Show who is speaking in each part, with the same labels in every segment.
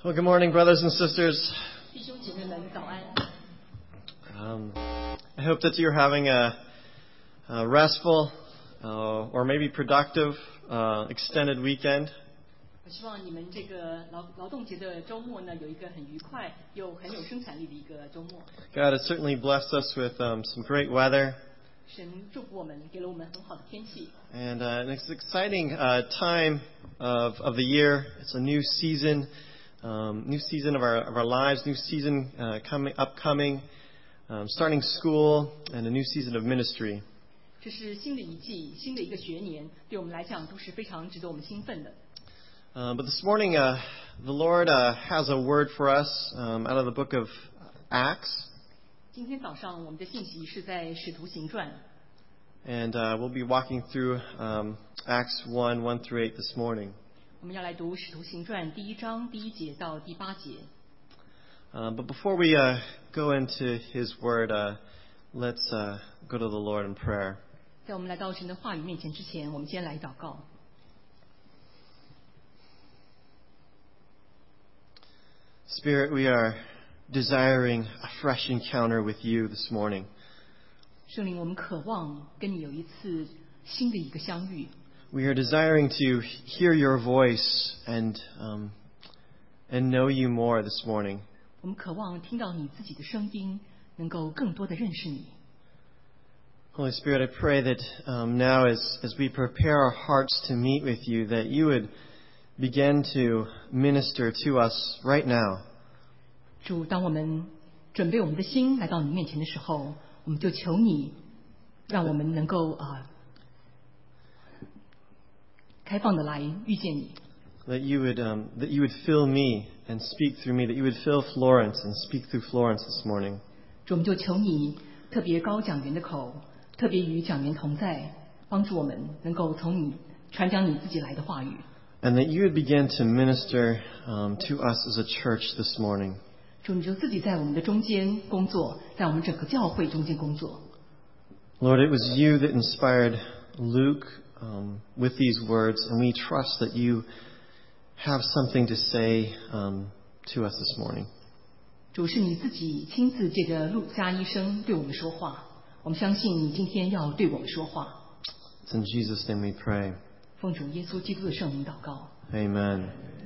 Speaker 1: Well, good morning, brothers and sisters.
Speaker 2: 弟兄姐妹们，早安。
Speaker 1: I hope that you're having a restful or maybe productive extended weekend.
Speaker 2: 我希望你们这个劳动节的周末呢，有一个很愉快又很有生产力的一个周末。
Speaker 1: God has certainly blessed us with some great weather.
Speaker 2: 神祝福我们，给了我们很好的天气。
Speaker 1: And it's an exciting time of the year. It's a new season of our lives, new season upcoming, starting school, and a new season of ministry.
Speaker 2: 这是新的一季，新的一个学年，对我们来讲都是非常值得我们兴奋的。
Speaker 1: But this morning, the Lord has a word for us out of the book of Acts.
Speaker 2: 今天早上我们的信息是在《使徒行传》。
Speaker 1: And we'll be walking through Acts 1 through 8 this morning.
Speaker 2: 我们要来读《使徒行传》第1章第1节到第8节。
Speaker 1: But before we go into His Word, let's go to the Lord in prayer.
Speaker 2: 在我们来到神的话语面前之前，我们先来祷告。
Speaker 1: Spirit, we are desiring a fresh encounter with you this morning.
Speaker 2: 圣灵，我们渴望跟你有一次新的一个相遇。
Speaker 1: We are desiring to hear your voice and know you more this morning.
Speaker 2: 我们渴望听到你自己的声音，能够更多的认识你。
Speaker 1: Holy Spirit, I pray that now as we prepare our hearts to meet with you, that you would begin to minister to us right now.
Speaker 2: 主，当我们准备我们的心来到你面前的时候，我们就求你，让我们能够开放的来遇见你。
Speaker 1: That you would fill me and speak through me. That you would fill Florence and speak through Florence this morning.
Speaker 2: 主，我们就求你特别高讲员的口，特别与讲员同在，帮助我们能够从你传讲你自己来的话语。
Speaker 1: And that you would begin to minister to us as a church this morning.
Speaker 2: 主，你就自己在我们的中间工作，在我们整个教会中间工作。
Speaker 1: Lord, it was you that inspired Luke with these words, and we trust that you have something to say to us this morning.
Speaker 2: 主，是你自己亲自借着路加医生对我们说话，我们相信你今天要对我们说话。
Speaker 1: It's in Jesus' name we pray.
Speaker 2: 奉主耶稣基督的圣名祷告。
Speaker 1: Amen.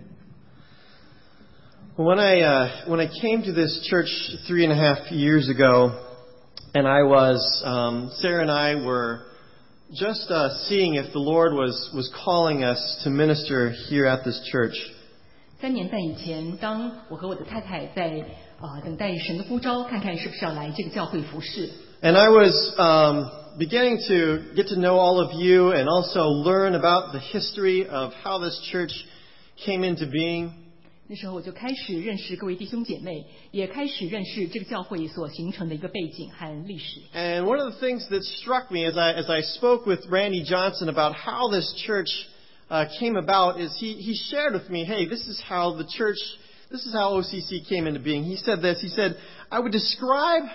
Speaker 1: When I came to this church 3.5 years ago, and Sarah and I were just seeing if the Lord was calling us to minister here at this church.
Speaker 2: 3年半以前，当我和我的太太在等待神的呼召，看看是不是要来这个教会服侍。
Speaker 1: And I was beginning to get to know all of you and also learn about the history of how this church came into being.
Speaker 2: 那时候我就开始认识各位弟兄姐妹，也开始认识这个教会所形成的一个背景和历史。
Speaker 1: And one of the things that struck me as I spoke with Randy Johnson about how this church came about is he shared with me, hey, this is how OCC came into being. He said this, he said, I would describe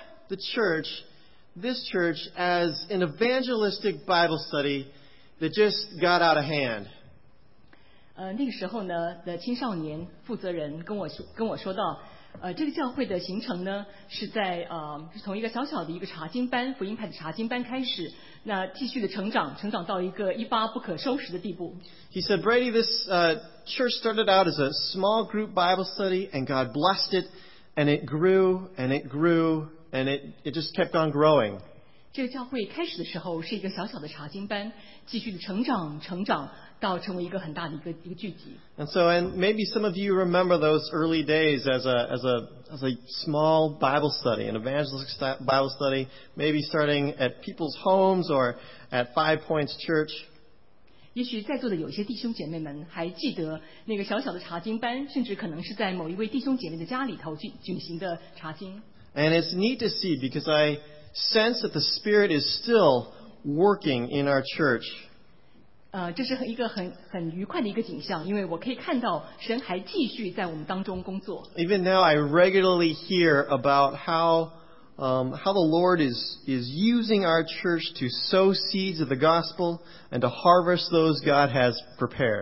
Speaker 1: this church as an evangelistic Bible study that just got out of hand.
Speaker 2: 那个时候呢的青少年负责人跟我说到，这个教会的形成呢是是从一个小小的一个查经班，福音派的查经班开始，那继续的成长到一个一发不可收拾的地步。
Speaker 1: He said, Brady, this church started out as a small group Bible study, and God blessed it, and it grew, and it grew, and it just kept on growing.
Speaker 2: 这个教会开始的时候是一个小小的查经班，继续的成长到成为一个很大的一个聚集。
Speaker 1: And maybe some of you remember those early days as a small Bible study, an evangelistic Bible study, maybe starting at people's homes or at 5 Points Church.
Speaker 2: 也许在座的有些弟兄姐妹们还记得那个小小的查经班，甚至可能是在某一位弟兄姐妹的家里头举行的查经。
Speaker 1: And it's neat to see because I sense that the Spirit is still working in our church.
Speaker 2: 这是一个很愉快的一个景象，因为我可以看到神还继续在我们当中工作。
Speaker 1: Even now, I regularly hear about how the Lord is using our church to sow seeds of the gospel and to harvest those God has prepared.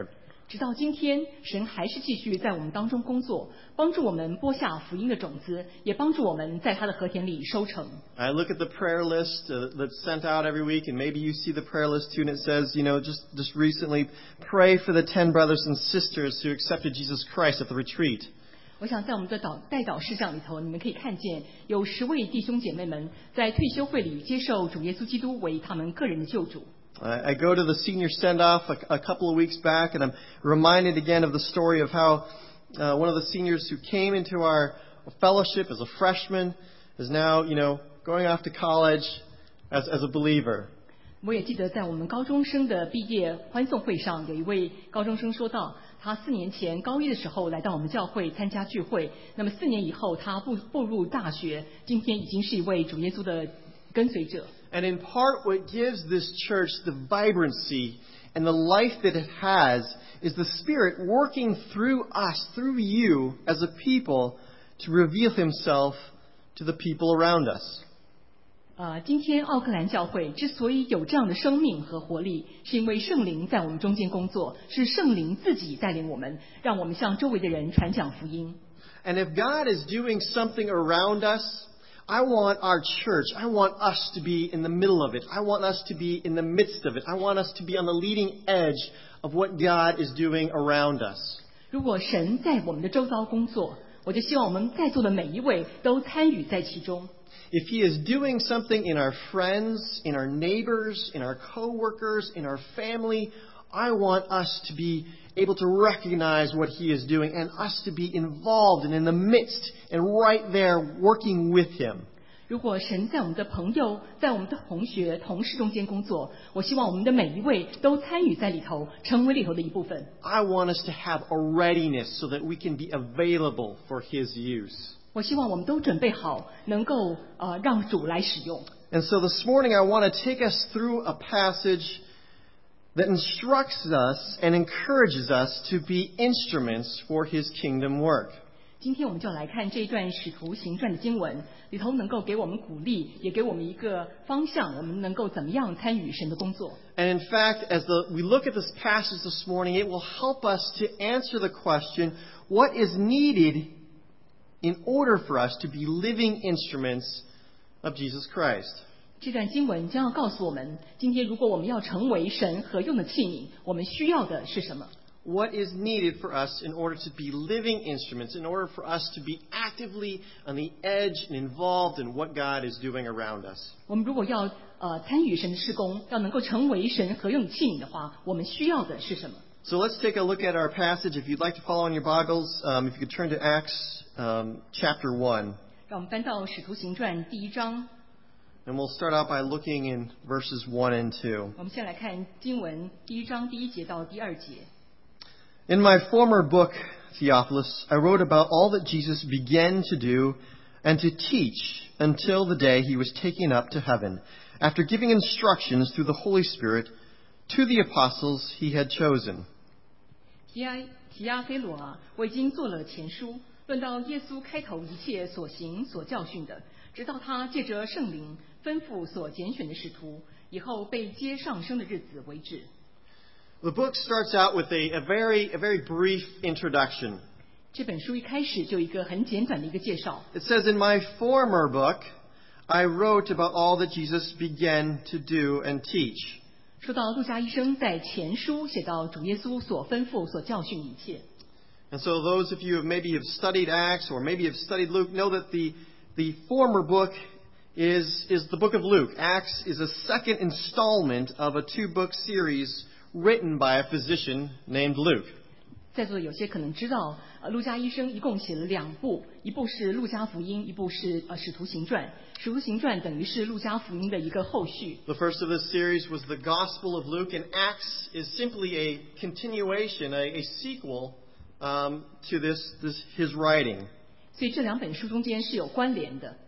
Speaker 2: 直到今天，神还是继续在我们当中工作，帮助我们播下福音的种子，也帮助我们在他的和田里收成。
Speaker 1: I look at the prayer list that's sent out every week, and maybe you see the prayer list too, and it says, just recently, pray for the 10 brothers and sisters who accepted Jesus Christ at the retreat.
Speaker 2: 我想在我们的代祷事项里头，你们可以看见有10位弟兄姐妹们在退休会里接受主耶稣基督为他们个人的救主。
Speaker 1: I go to the senior send-off a couple of weeks back, and I'm reminded again of the story of how one of the seniors who came into our fellowship as a freshman is now, going off to college as a believer.
Speaker 2: 我也记得在我们高中生的毕业欢送会上，有一位高中生说到，他4年前高一的时候来到我们教会参加聚会，那么4年以后他步入大学，今天已经是一位主耶稣的跟随者。
Speaker 1: And in part, what gives this church the vibrancy and the life that it has is the Spirit working through us, through you as a people, to reveal Himself to the people around us.
Speaker 2: 今天奥克兰教会之所以有这样的生命和活力，是因为圣灵在我们中间工作，是圣灵自己带领我们，让我们向周围的人传讲福音。
Speaker 1: And if God is doing something around us, I want our church, I want us to be in the middle of it. I want us to be in the midst of it. I want us to be on the leading edge of what God is doing around us.
Speaker 2: 如果神在我们的周遭工作，我就希望我们在座的每一位都参与在其中。
Speaker 1: If He is doing something in our friends, in our neighbors, in our coworkers, in our family, I want us to be able to recognize what He is doing and us to be involved and in the midst and right there working with Him.
Speaker 2: 如果神在我们的朋友、在我们的同学、同事中间工作，我希望我们的每一位都参与在里头，成为里头的一部分。
Speaker 1: I want us to have a readiness so that we can be available for His use.
Speaker 2: 我希望我们都准备好，能够让主来使用。
Speaker 1: And so this morning I want to take us through a passage that instructs us and encourages us to be instruments for His kingdom work.
Speaker 2: 今天我们就来看这一段使徒行传的经文，里头能够给我们鼓励，也给我们一个方向，我们能够怎么样参与神的工作。
Speaker 1: And in fact, as we look at this passage this morning, it will help us to answer the question, what is needed in order for us to be living instruments of Jesus Christ?
Speaker 2: 这段经文将要告诉我们，今天如果我们要成为神合用的器皿，我们需要的是什么？
Speaker 1: What is needed for us in order to be living instruments, in order for us to be actively on the edge and involved in what God is doing around us?
Speaker 2: 我们如果要参与神的事工，要能够成为神合用的器皿的话，我们需要的是什么？
Speaker 1: So let's take a look at our passage. If you'd like to follow in your Bibles, if you could turn to Acts chapter 1.
Speaker 2: 让我们翻到使徒行传第1章。
Speaker 1: And we'll start out by looking in verses 1 and 2.
Speaker 2: 我们先来看经文第1章第1节到第2节。
Speaker 1: In my former book, Theophilus, I wrote about all that Jesus began to do and to teach until the day He was taken up to heaven, after giving instructions through the Holy Spirit to the apostles He had chosen.
Speaker 2: 提阿非罗啊，我已经做了前书，论到耶稣开头一切所行所教训的，直到他借着圣灵吩咐所拣选的使徒，以后被接上升的日子为止。
Speaker 1: The book starts out with a very brief introduction.
Speaker 2: 这本书一开始就一个很简短的一个介绍。
Speaker 1: It says, in my former book, I wrote about all that Jesus began to do and teach.
Speaker 2: 说到路加医生在前书写到主耶稣所吩咐所教训一切。
Speaker 1: And so those of you who maybe have studied Acts or maybe have studied Luke know that the former book is the book of Luke. Acts is a second installment of a 2-book series written by a physician named Luke.
Speaker 2: 在座的有些可能知道，路加医生一共写了2部，一部是路加福音，一部是使徒行传。使徒行传等于是路加福音的一个后续。
Speaker 1: The first of this series was the Gospel of Luke, and Acts is simply a continuation, a sequel to his writing.
Speaker 2: 所以这2本书中间是有关联的。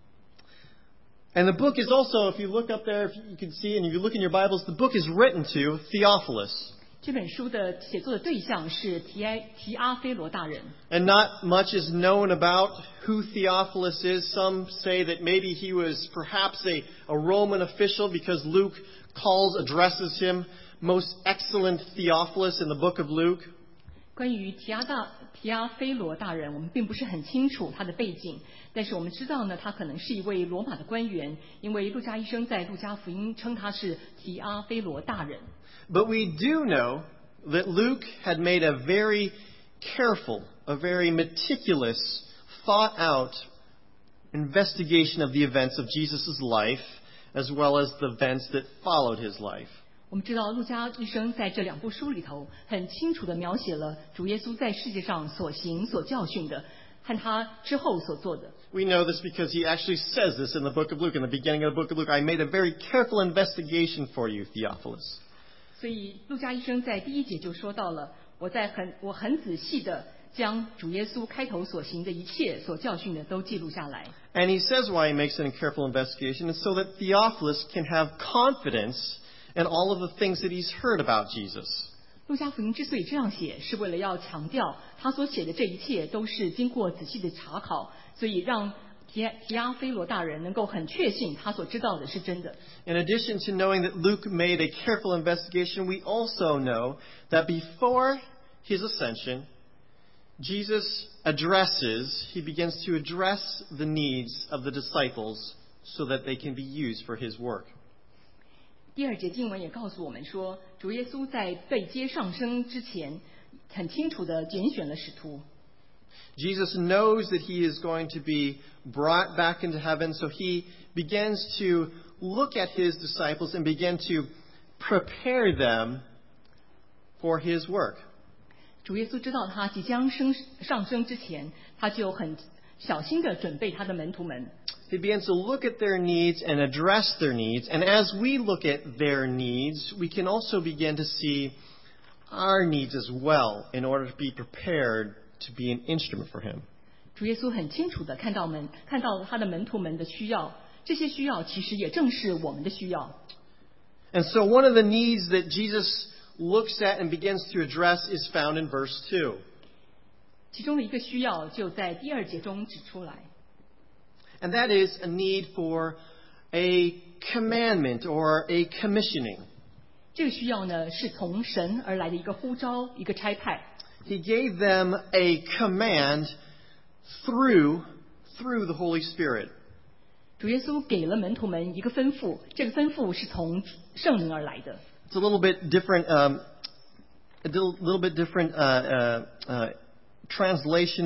Speaker 1: And the book is also, if you look up there, if you can see, and if you look in your Bibles, the book is written to Theophilus.
Speaker 2: 这本书的写作的对象是提阿非罗大人。
Speaker 1: And not much is known about who Theophilus is. Some say that maybe he was perhaps a Roman official because Luke addresses him most excellent Theophilus in the book of Luke.
Speaker 2: 关于提阿非罗大人，我们并不是很清楚他的背景，但是我们知道呢，他可能是一位罗马的官员，因为路加医生在路加福音称他是提阿非罗大人。
Speaker 1: But we do know that Luke had made a very careful, a very meticulous, thought-out investigation of the events of Jesus' life, as well as the events that followed his life.
Speaker 2: 我们知道路加医生在这两部书里头很清楚地描写了主耶稣在世界上所行所教训的和他之后所做的。
Speaker 1: We know this because he actually says this in the book of Luke, in the beginning of the book of Luke. I made a very careful investigation for you, Theophilus.
Speaker 2: 所以路加医生在第1节就说到了，我很仔细地将主耶稣开头所行的一切所教训的都记录下来。
Speaker 1: And he says why he makes a careful investigation is so that Theophilus can have confidence in all of the things that he's heard about Jesus.
Speaker 2: 路加福音之所以这样写，是为了要强调他所写的这一切都是经过仔细的查考，所以让提阿非罗大人能够很确信他所知道的是真的。
Speaker 1: In addition to knowing that Luke made a careful investigation, we also know that before his ascension, Jesus he begins to address the needs of the disciples so that they can be used for his work.
Speaker 2: 第2节经文也告诉我们说，主耶稣在被接上升之前，很清楚地拣选了使徒。
Speaker 1: Jesus knows that he is going to be brought back into heaven, so he begins to look at his disciples and begin to prepare them for his work.
Speaker 2: 主耶稣知道他即将上升之前，他就很小心地准备他的门徒们。
Speaker 1: He begins to look at their needs and address their needs. And as we look at their needs, we can also begin to see our needs as well in order to be prepared to be an instrument for him.
Speaker 2: 主耶稣很清楚地看到他的门徒们的需要，这些需要其实也正是我们的需要。
Speaker 1: And so one of the needs that Jesus looks at and begins to address is found in verse 2.
Speaker 2: 其中的一个需要就在第2节中指出来。
Speaker 1: And that is a need for a commandment or a commissioning.
Speaker 2: 这个需要呢，是从神而来的一个呼召，一个差派。
Speaker 1: He gave them a command through the Holy Spirit.
Speaker 2: 主耶稣给了门徒们一个吩咐，这个吩咐是从圣灵而来的。
Speaker 1: It's a little bit different, translation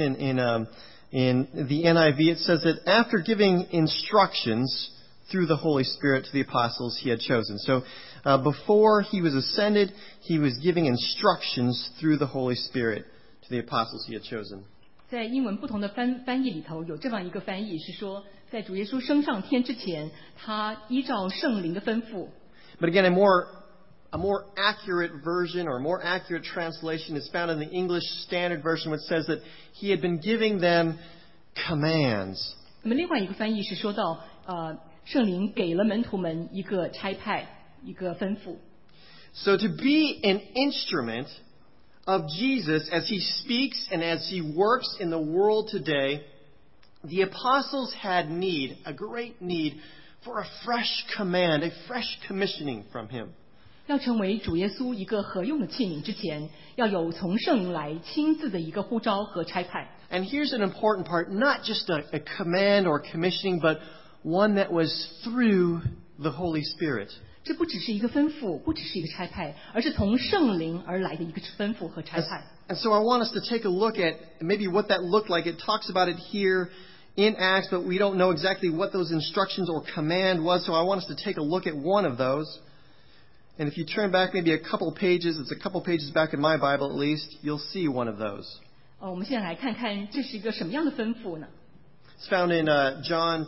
Speaker 1: in the NIV. It says that after giving instructions through the Holy Spirit to the apostles he had chosen. So before he was ascended, he was giving instructions through the Holy Spirit to the apostles he had chosen.
Speaker 2: 在英文不同的翻译里头，有这样一个翻译是说，在主耶稣升上天之前，他依照圣灵的吩咐。
Speaker 1: But again, a more accurate version or a more accurate translation is found in the English Standard Version, which says that he had been giving them commands.
Speaker 2: 那么另外一个翻译是说到，圣灵给了门徒们一个差派，一个吩咐。
Speaker 1: So to be an instrument of Jesus as he speaks and as he works in the world today, the apostles had a great need for a fresh command, a fresh commissioning from him.
Speaker 2: 要成为主耶稣一个合用的器皿之前，要有从圣灵来亲自的一个呼召和差派。
Speaker 1: And here's an important part, not just a command or commissioning, but one that was through the Holy Spirit.
Speaker 2: 这不只是一个吩咐，不只是一个差派，而是从圣灵而来的一个吩咐和差派。
Speaker 1: And so I want us to take a look at maybe what that looked like. It talks about it here in Acts, but we don't know exactly what those instructions or command was. So I want us to take a look at one of those. And if you turn back maybe a couple pages, it's a couple pages back in my Bible at least, you'll see one of those.
Speaker 2: 我们现在来看看这是一个什么样的吩咐呢？
Speaker 1: It's found in John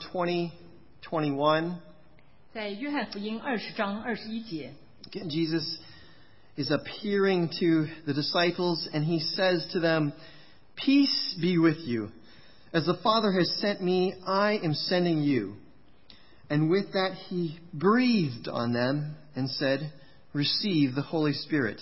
Speaker 1: 20:21.
Speaker 2: 在约翰福音20章21节。
Speaker 1: Again, Jesus is appearing to the disciples and he says to them, "Peace be with you. As the Father has sent me, I am sending you." And with that he breathed on them and said, "Receive the Holy Spirit."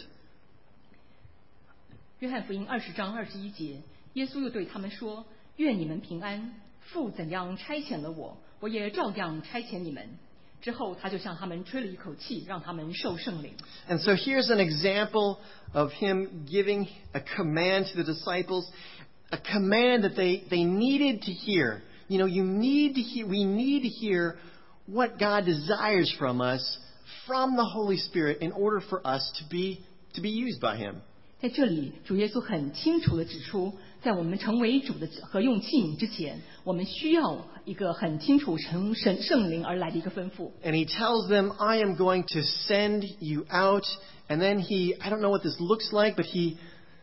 Speaker 2: 约翰福音20章21节，耶稣又对他们说：“愿你们平安！父怎样差遣了我，我也照样差遣你们。 之后，他就向他们吹了一口气，让他们受圣灵。
Speaker 1: And so here's an example of him giving a command to the disciples, a command that they needed to hear. You know, we need to hear what God desires from us from the Holy Spirit in order for us to be used by him.
Speaker 2: 在这里，主耶稣很清楚地指出，在我们成为主的合用器皿之前，我们需要一个很清楚从圣灵而来的一个吩咐。
Speaker 1: And he tells them, I am going to send you out. And then I don't know what this looks like, but he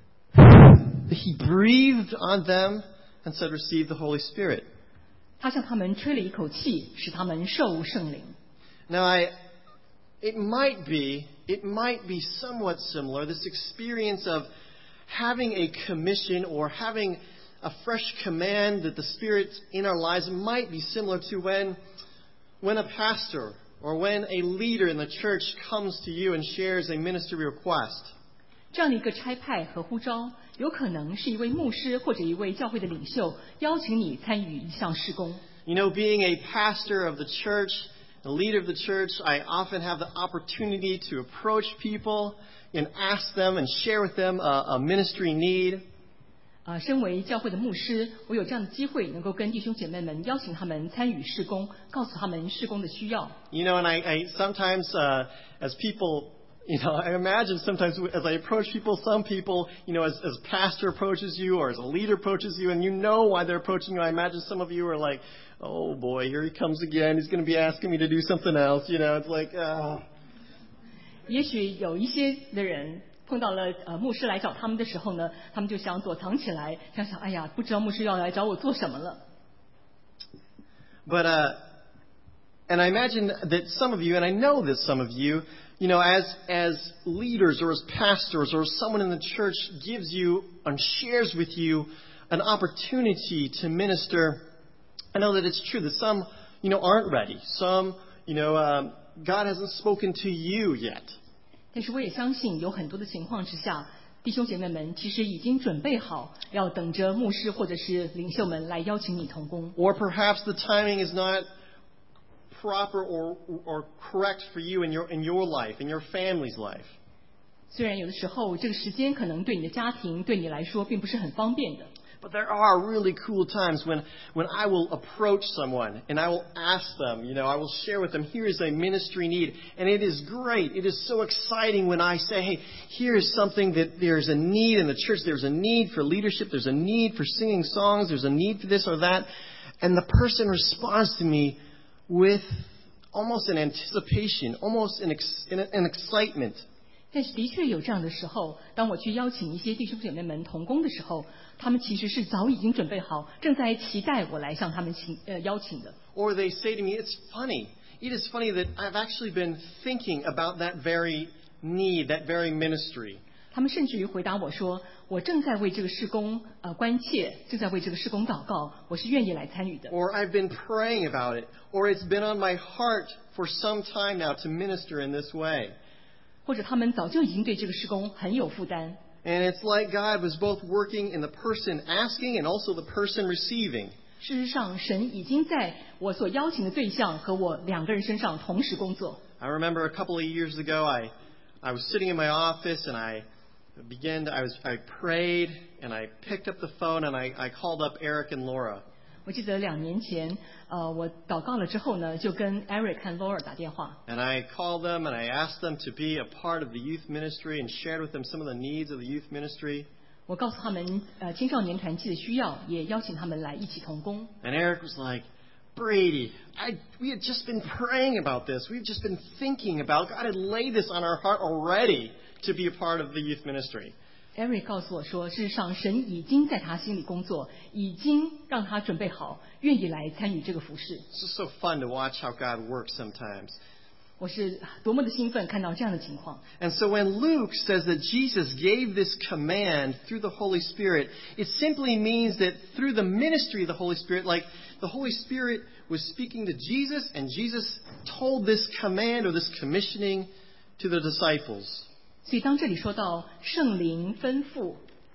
Speaker 1: breathed on them and said, receive the Holy Spirit.
Speaker 2: 他向他们吹了一口气，使他们受圣灵。
Speaker 1: Now, it might be somewhat similar, this experience of having a commission or having a fresh command that the Spirit in our lives might be similar to when a pastor or when a leader in the church comes to you and shares a ministry request.
Speaker 2: 这样的一个差派和呼召，有可能是一位牧师或者一位教会的领袖邀请你参与一项事工。
Speaker 1: You know, being a pastor of the church, a leader of the church, I often have the opportunity to approach people and ask them and share with them a ministry need.
Speaker 2: 身为教会的牧师，我有这样的机会，能够跟弟兄姐妹们邀请他们参与事工，告诉他们事工的需要。
Speaker 1: You know, and I sometimes, as people, you know, I imagine sometimes as I approach people, some people, you know, as pastor approaches you or as a leader approaches you, and you know why they're approaching you. I imagine some of you are like, oh boy, here he comes again. He's going to be asking me to do something else. You know, it's like,
Speaker 2: 也许有一些的人碰到了牧师来找他们的时候呢，他们就想躲藏起来，想哎呀，不知道牧师要来找我做什么了。
Speaker 1: But and I imagine that some of you, and I know that some of you, you know, as leaders or as pastors or someone in the church gives you and shares with you an opportunity to minister, I know that it's true that some, you know, aren't ready. Some, you know, God hasn't spoken to you yet.
Speaker 2: 但是我也相信，有很多的情况之下，弟兄姐妹们其实已经准备好，要等着牧师或者是领袖们来邀请你同工。
Speaker 1: Or perhaps the timing is not proper or correct for you in your life, in your family's life.
Speaker 2: 虽然有的时候这个时间可能对你的家庭对你来说并不是很方便的。
Speaker 1: But there are really cool times when I will approach someone and I will ask them, you know, I will share with them, here is a ministry need. And it is great. It is so exciting when I say, hey, here is something that there's a need in the church. There's a need for leadership. There's a need for singing songs. There's a need for this or that. And the person responds to me with almost an anticipation, almost an excitement.
Speaker 2: 但是的确有这样的时候，当我去邀请一些弟兄姐妹们同工的时候，他们其实是早已经准备好，正在期待我来向他们邀请的。
Speaker 1: Or they say to me, it's funny. It is funny that I've actually been thinking about that very need, that very ministry.
Speaker 2: 他们甚至于回答我说，我正在为这个事工关切，正在为这个事工祷告，我是愿意来参与的。
Speaker 1: Or I've been praying about it. Or it's been on my heart for some time now to minister in this way.
Speaker 2: 或者他们早就已经对这个事工很有负担。
Speaker 1: And it's like God was both working in the person asking and also the person receiving.
Speaker 2: 事实上，神已经在我所邀请的对象和我两个人身上同时工作。
Speaker 1: I remember a couple of years ago, I was sitting in my office and I prayed and I picked up the phone and I called up Eric and Laura.
Speaker 2: 我记得2年前，我祷告了之后呢，就跟 Eric 和 Laura 打电话。
Speaker 1: And I called them and I asked them to be a part of the youth ministry and shared with them some of the needs of the youth ministry.
Speaker 2: 我告诉他们青少年团契的需要，也邀请他们来一起同工。
Speaker 1: And Eric was like, Brady, we had just been praying about this. We've just been thinking about God had laid this on our heart already to be a part of the youth ministry.
Speaker 2: Eric 告诉我说，事实上神已经在他心里工作，已经让他准备好，愿意来参与这个服事。
Speaker 1: It's just so fun to watch how God works sometimes.
Speaker 2: 我是多么的兴奋看到这样的情况。
Speaker 1: And so when Luke says that Jesus gave this command through the Holy Spirit, it simply means that through the ministry of the Holy Spirit, like the Holy Spirit was speaking to Jesus and Jesus told this command or this commissioning to the disciples.
Speaker 2: 所以当这里说到圣灵吩咐，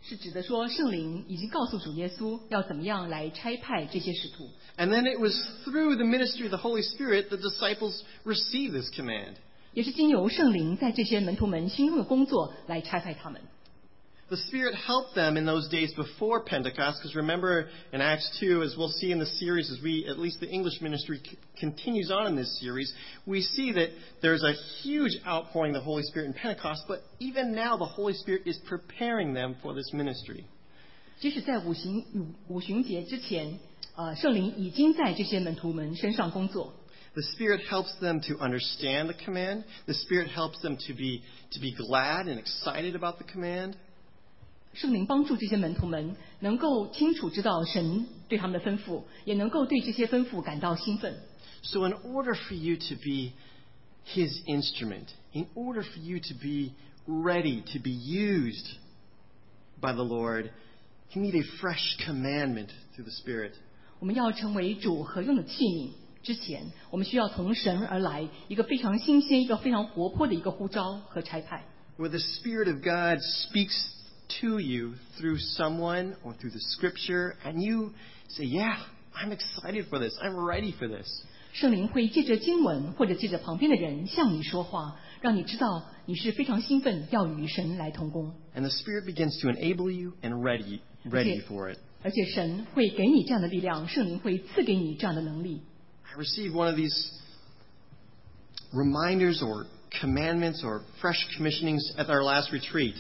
Speaker 2: 是指的说圣灵已经告诉主耶稣要怎么样来差派这些使徒。
Speaker 1: And then it was through the ministry of the Holy Spirit the disciples received this command.
Speaker 2: 也是经由圣灵在这些门徒们心中的工作来差派他们。
Speaker 1: The Spirit helped them in those days before Pentecost, because remember in Acts 2, as we'll see in the series, at least the English ministry continues on in this series, we see that there's a huge outpouring of the Holy Spirit in Pentecost, but even now the Holy Spirit is preparing them for this ministry.
Speaker 2: 即使在五旬节之前，圣灵已经在这些门徒们身上工作。
Speaker 1: The Spirit helps them to understand the command. The Spirit helps them to be glad and excited about the command.
Speaker 2: 圣灵帮助这些门徒们能够清楚知道神对他们的吩咐，也能够对这些吩咐感到兴奋。
Speaker 1: So in order for you to be His instrument, in order for you to be ready to be used by the Lord, you need a fresh commandment through the Spirit.
Speaker 2: 我们要成为主合用的器皿之前，我们需要从神而来一个非常新鲜、一个非常活泼的一个呼召和差派。
Speaker 1: Where the Spirit of God speaks to you through someone or through the Scripture, and you say, "Yeah, I'm excited for this. I'm ready for this."
Speaker 2: 圣灵会借着经文或者借着旁边的人向你说话，让你知道你是非常兴奋，要与神来同工。
Speaker 1: And the Spirit begins to enable you and ready for it.
Speaker 2: 而且神会给你这样的力量，圣灵会赐给你这样的能力。
Speaker 1: I received one of these reminders or commandments or fresh commissionings at our last retreat.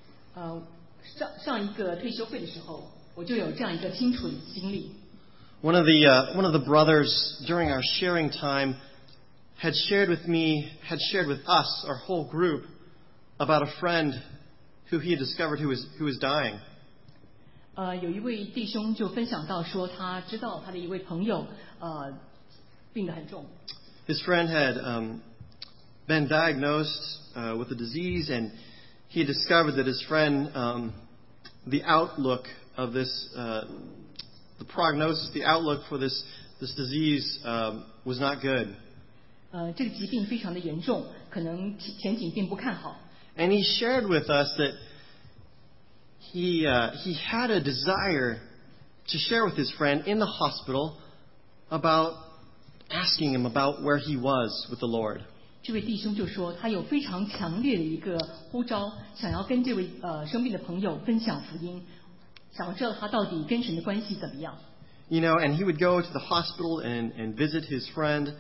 Speaker 2: 上一个退休会的时候，我就有这样一个清楚的经历。
Speaker 1: One of the brothers during our sharing time had shared with us, our whole group, about a friend who he had discovered who was dying.
Speaker 2: 有一位弟兄就分享到说，他知道他的一位朋友病得很重。
Speaker 1: His friend had been diagnosed with a disease, and he had discovered that his friend, the outlook of this, the prognosis, the outlook for this disease was not good.
Speaker 2: 这个疾病非常的严重，可能前景并不看好。
Speaker 1: And he shared with us that he had a desire to share with his friend in the hospital about asking him about where he was with the Lord.
Speaker 2: 这位弟兄就说，他有非常强烈的一个呼召，想要跟这位生病的朋友分享福音，想要知道他到底跟神的关系怎么样。
Speaker 1: You know, and he would go to the hospital and visit his friend,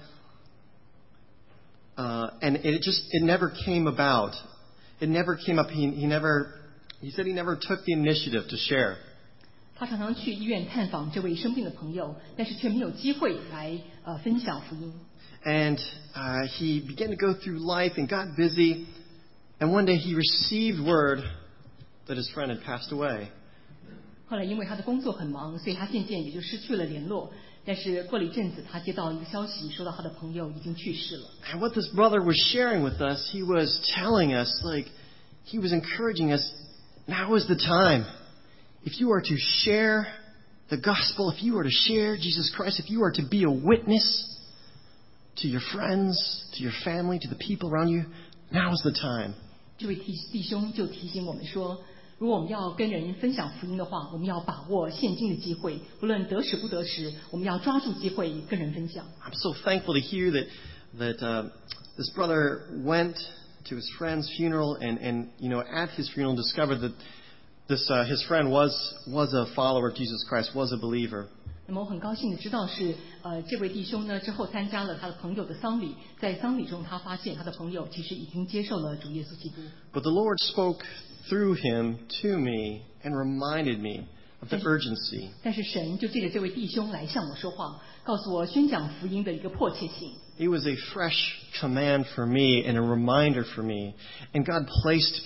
Speaker 1: and it never came about. It never came up. He said he never took the initiative to share.
Speaker 2: 他常常去医院探访这位生病的朋友，但是却没有机会来分享福音。
Speaker 1: And he began to go through life and got busy. And one day he received word that his friend had passed away.
Speaker 2: 后来因为他的工作很忙，所以他渐渐也就失去了联络。但是过了一阵子，他接到一个消息，说到他的朋友已经去世了。
Speaker 1: And what this brother was sharing with us, he was telling us, he was encouraging us, now is the time. If you are to share the gospel, if you are to share Jesus Christ, if you are to be a witness to your friends, to your family, to the people around you, now is the time.
Speaker 2: 这位弟兄就提醒我们说，如果我们要跟人分享福音的话，我们要把握现今的机会，不论得时不得时，我们要抓住机会跟人分享。
Speaker 1: I'm so thankful to hear that this brother went to his friend's funeral and at his funeral discovered that his friend was a follower of Jesus Christ, was a believer.
Speaker 2: 那么我很高兴的知道是这位弟兄呢之后参加了他的朋友的丧礼，在丧礼中他发现他的朋友其实已经接受了主耶稣基督。
Speaker 1: But the Lord spoke through him to me and reminded me of the urgency.
Speaker 2: 但是神就借着这位弟兄来向我说话，告诉我宣讲福音的一个迫切性。
Speaker 1: It was a fresh command for me and a reminder for me. And God placed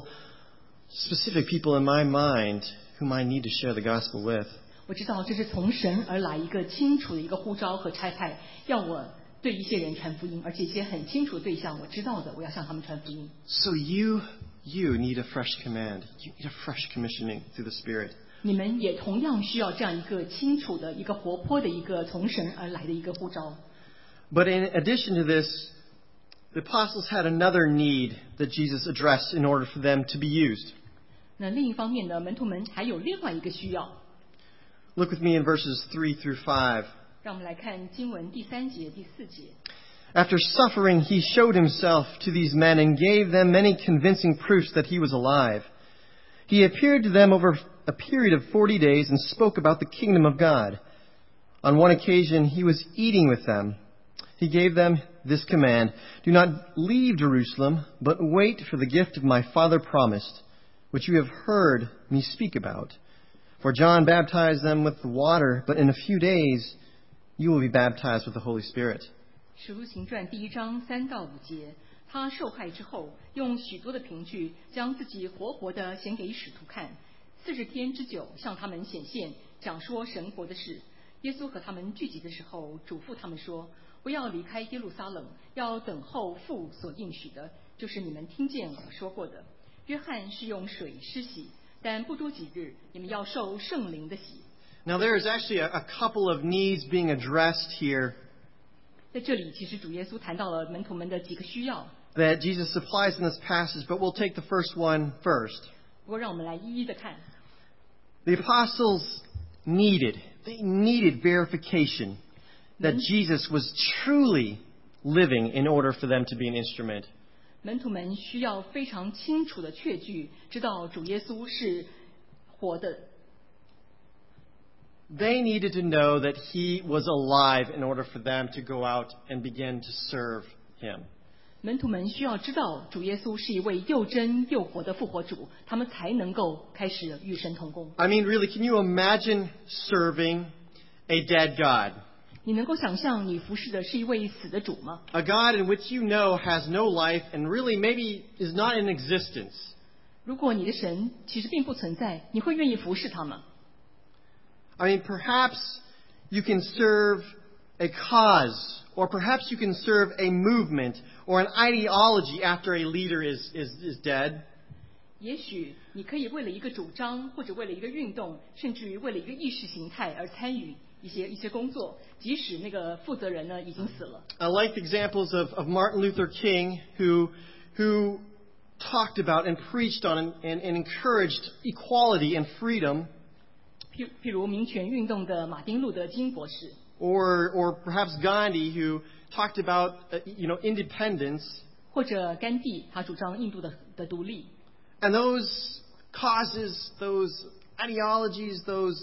Speaker 1: specific people in my mind whom I need to share the gospel with.
Speaker 2: 我知道这是从神而来一个清楚的一个呼召和差派，要我对一些人传福音，而且一些很清楚的对象，我知道的，我要向他们传福音。
Speaker 1: So you need a fresh command. You need a fresh commissioning through the Spirit.
Speaker 2: 你们也同样需要这样一个清楚的、一个活泼的、一个从神而来的一个呼召。
Speaker 1: But in addition to this, the apostles had another need that Jesus addressed in order for them to be used.
Speaker 2: 那另一方面呢，门徒们还有另外一个需要。
Speaker 1: Look with me in verses 3 through 5.
Speaker 2: 让我们来看经文第3节、第4节。
Speaker 1: After suffering, he showed himself to these men and gave them many convincing proofs that he was alive. He appeared to them over a period of 40 days and spoke about the kingdom of God. On one occasion, he was eating with them. He gave them this command: "Do not leave Jerusalem, but wait for the gift my Father promised, which you have heard me speak about. For John baptized them with water, but in a few days you will be baptized with the Holy Spirit."
Speaker 2: 使徒行传第1章3到5节，他受害之后，用许多的凭据将自己活活的显给使徒看，40天之久向他们显现，讲说神国的事。耶稣和他们聚集的时候，嘱咐他们说：不要离开耶路撒冷，要等候父所应许的，就是你们听见我说过的。约翰是用水施洗，但不多几日，你们要受圣灵的洗。
Speaker 1: Now there is actually a couple of needs being addressed here
Speaker 2: 在这里，其实主耶稣谈到了门徒们的几个需要，
Speaker 1: that Jesus supplies in this passage, but we'll take the first one first.
Speaker 2: 不过让我们来一一的看。
Speaker 1: The apostles they needed verification that Jesus was truly living in order for them to be an instrument.
Speaker 2: 门徒们需要非常清楚的确据，知道主耶稣是活的。
Speaker 1: They needed to know that he was alive in order for them to go out and begin to serve him.
Speaker 2: 门徒们需要知道主耶稣是一位又真又活的复活主，他们才能够开始与神同工。
Speaker 1: I mean, really, can you imagine serving a dead God?
Speaker 2: 你能够想象你服侍的是一位死的主吗？
Speaker 1: A God in which you know has no life and really maybe is not in existence.
Speaker 2: 如果你的神其实并不存在，你会愿意服侍他吗？
Speaker 1: I mean, perhaps you can serve a cause, or perhaps you can serve a movement or an ideology after a leader is dead.
Speaker 2: 也许你可以为了一个主张，或者为了一个运动，甚至于为了一个意识形态而参与一些工作，即使那个负责人呢已经死了。
Speaker 1: I like the examples of Martin Luther King, who talked about and preached on and encouraged equality and freedom.
Speaker 2: 譬如民权运动的马丁路德金博士，
Speaker 1: Or perhaps Gandhi, who talked about independence.
Speaker 2: 或者甘地，他主张印度的独立。
Speaker 1: And those causes, those ideologies, those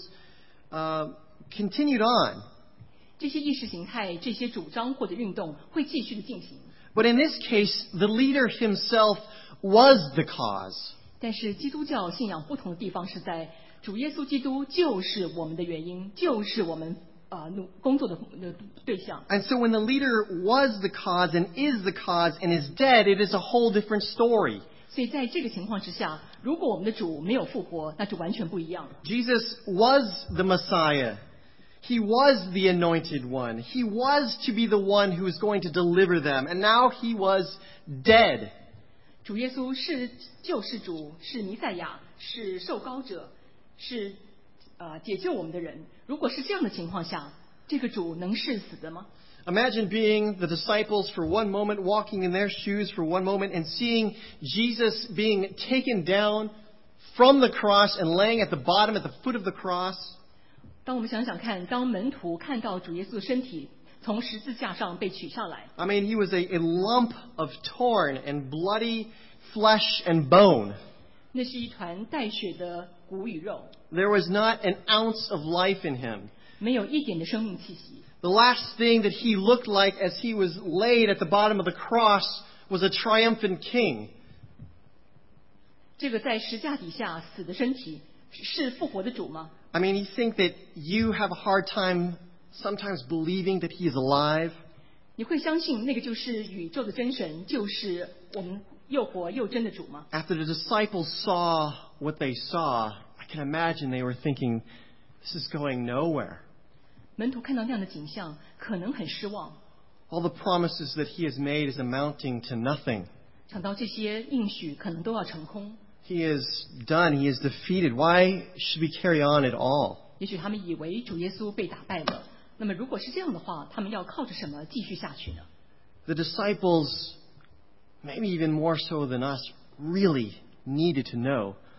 Speaker 1: continued on.
Speaker 2: 这些意识形态、这些主张或者运动会继续的进行。
Speaker 1: But in this case, the leader himself was the cause.
Speaker 2: 但是基督教信仰不同的地方是在主耶稣基督就是我们的原因，就是我们工作的对象。
Speaker 1: And so when the leader was the cause and is the cause and is dead, it is a whole different story.
Speaker 2: 所以在这个情况之下，如果我们的主没有复活，那就完全不一样了。
Speaker 1: Jesus was the Messiah. He was the anointed one. He was to be the one who was going to deliver them. And now he was dead.
Speaker 2: 主耶稣是救世主，是弥赛亚，是受膏者，是解救我们的人。如果是这样的情况下，这个主能是死的吗？
Speaker 1: Imagine being the disciples for one moment, walking in their shoes for one moment, and seeing Jesus being taken down from the cross and laying at the bottom, at the foot of the cross.
Speaker 2: 当我们想想看，当门徒看到主耶稣的身体从十字架上被取下来，
Speaker 1: I mean, he was a lump of torn and bloody flesh and bone.
Speaker 2: 那是一团带血的骨与肉，
Speaker 1: There was not an ounce of life in him.
Speaker 2: 没有一点的生命气息。
Speaker 1: The last thing that he looked like as he was laid at the bottom of the cross was a triumphant king.
Speaker 2: 这个在石架底下死的身体是复活的主吗？
Speaker 1: I mean, you think that you have a hard time sometimes believing that he is alive?
Speaker 2: 你会相信那个就是宇宙的真神，就是我们又活又真的主吗？
Speaker 1: After the disciples saw what they saw, I can imagine they were thinking, this is going nowhere.
Speaker 2: 门徒看到那样的景象，可能很失望，
Speaker 1: All the promises that he has made is amounting to nothing.
Speaker 2: 想到这些应许可能都要成空。
Speaker 1: He is done. He is defeated. Why should we carry on at all?
Speaker 2: 也许他们以为主耶稣被打败了。那么如果是这样的话，他们要靠着什么继续下去呢？
Speaker 1: The disciples, maybe even more so than us, really needed to know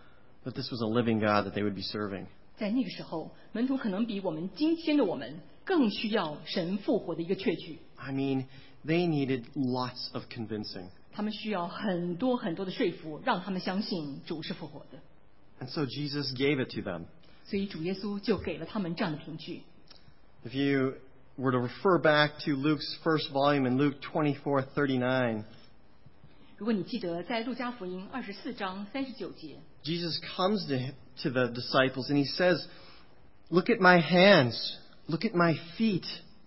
Speaker 1: that this was a living God that they would be serving.
Speaker 2: 在那个时候，门徒可能比我们今天的我们更需要神复活的一个确据。
Speaker 1: I mean, they needed lots of convincing.
Speaker 2: 他们需要很多很多的说服，让他们相信主是复活的。
Speaker 1: And so Jesus gave it to them.
Speaker 2: 所以主耶稣就给了他们这样的凭据。
Speaker 1: If you were to refer back to Luke's first volume in Luke 24:39,
Speaker 2: 如果你记得在路加福音24章39节，
Speaker 1: Jesus comes to the disciples and he says, "Look at my hands, look at my feet,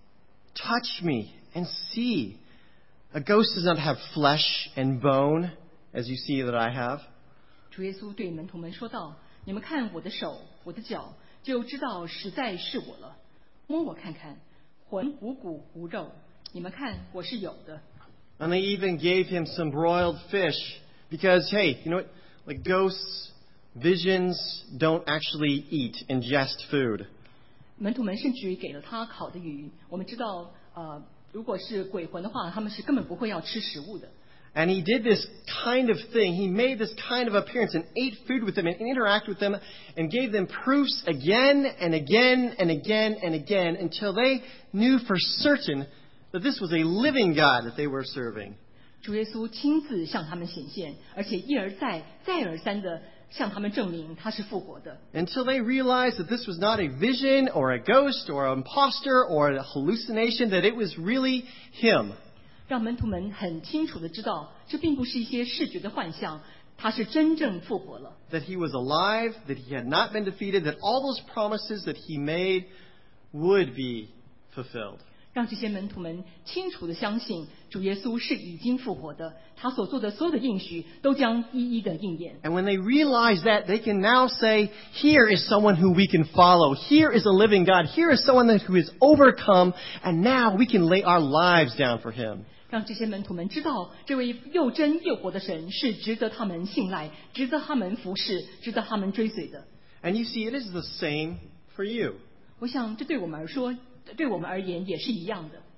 Speaker 1: touch me and see. A ghost does not have flesh and bone, as you see that I have."
Speaker 2: 主耶稣对门徒们说道：“你们看我的手，我的脚，就知道实在是我了。摸我看看，魂无骨无肉，你们看我是有的。”
Speaker 1: And they even gave him some broiled fish because, hey, you know what? Like ghosts, visions don't actually eat, ingest food.
Speaker 2: 门徒们甚至于给了他烤的鱼。我们知道，如果是鬼魂的话，他们是根本不会要吃食物的。
Speaker 1: And he did this kind of thing. He made this kind of appearance and ate food with them and interacted with them and gave them proofs again and again and again and again until they knew for certain that this was a living God that they were serving.
Speaker 2: 主耶稣亲自向他们显现，而且一而再、再而三的向他们证明他是复活的。
Speaker 1: Until they realized that this was not a vision or a ghost or an imposter or a hallucination, that it was really him.
Speaker 2: 让门徒们很清楚的知道，这并不是一些视觉的幻象，他是真正复活了。
Speaker 1: That he was alive, that he had not been defeated, that all those promises that he made would be fulfilled.
Speaker 2: 让这些门徒们清楚的相信，主耶稣是已经复活的，他所做的所有的应许都将一一的应验。
Speaker 1: And when they realize that, they can now say, here is someone who we can follow. Here is a living God. Here is someone who is overcome. And now we can lay our lives down for him.
Speaker 2: 让这些门徒们知道，这位又真又活的神是值得他们信赖、值得他们服侍、值得他们追随的。
Speaker 1: And you see, it is the same for you.
Speaker 2: 我想，这对我们而言也是一样的。